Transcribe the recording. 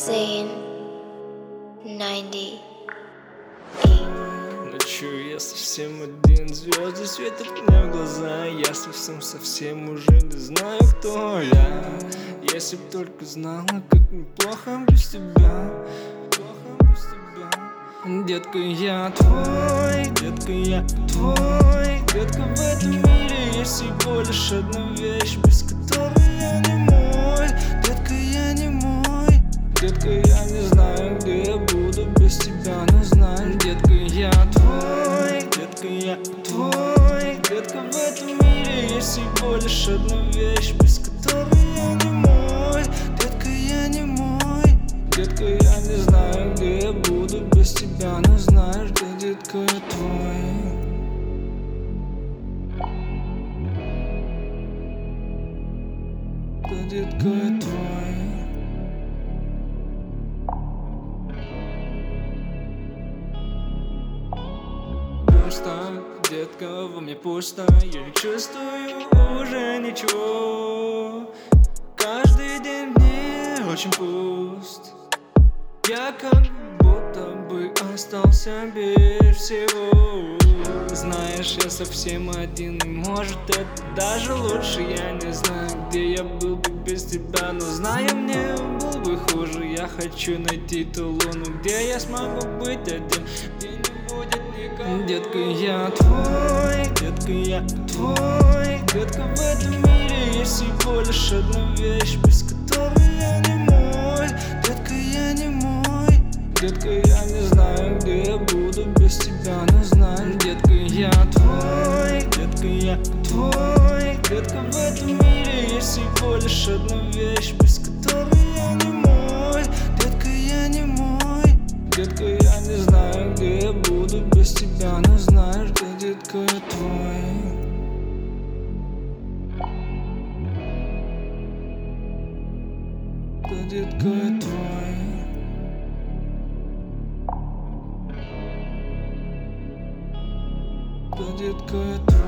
Zayn 98. Ночью я совсем один, звезды светят мне в глаза. Я совсем уже не знаю, кто я. Если б только знала, как неплохо без тебя. Детка, я твой, детка, я твой. Детка, в этом мире есть всего лишь одна вещь, без которой я не мой. Детка, я не мой. Детка, я не знаю, где я буду без тебя, но знаю, детка, я твой. Детка, я твой. Детка, в этом мире есть всего лишь одна вещь, без которой я не мой. Детка, я не мой. Детка, я не знаю, где я буду без тебя, но знаешь, что, детка, я твой. Да, детка, я твой. Пусто, детка, во мне пусто. Я не чувствую уже ничего. Каждый день мне очень пуст. Я как будто бы остался без всего. Знаешь, я совсем один, и может это даже лучше. Я не знаю, где я был бы без тебя, но знаю, мне было бы хуже. Я хочу найти ту луну, где я смогу быть один, где не будет никого. Детка, я твой, детка, я твой. Детка, в этом мире есть всего лишь одна вещь, без которой я не мой. Детка, я не мой. Детка, я не знаю, где я буду без тебя, но знаю, детка, я твой. Детка, я твой. Детка, в этом мире есть всего лишь одна вещь, без которой я не мой. Детка, я не мой. Детка, я не знаю, где я буду без тебя, но знаешь, что, детка, я твой. Да, детка, я твой. Да, детка, я твой.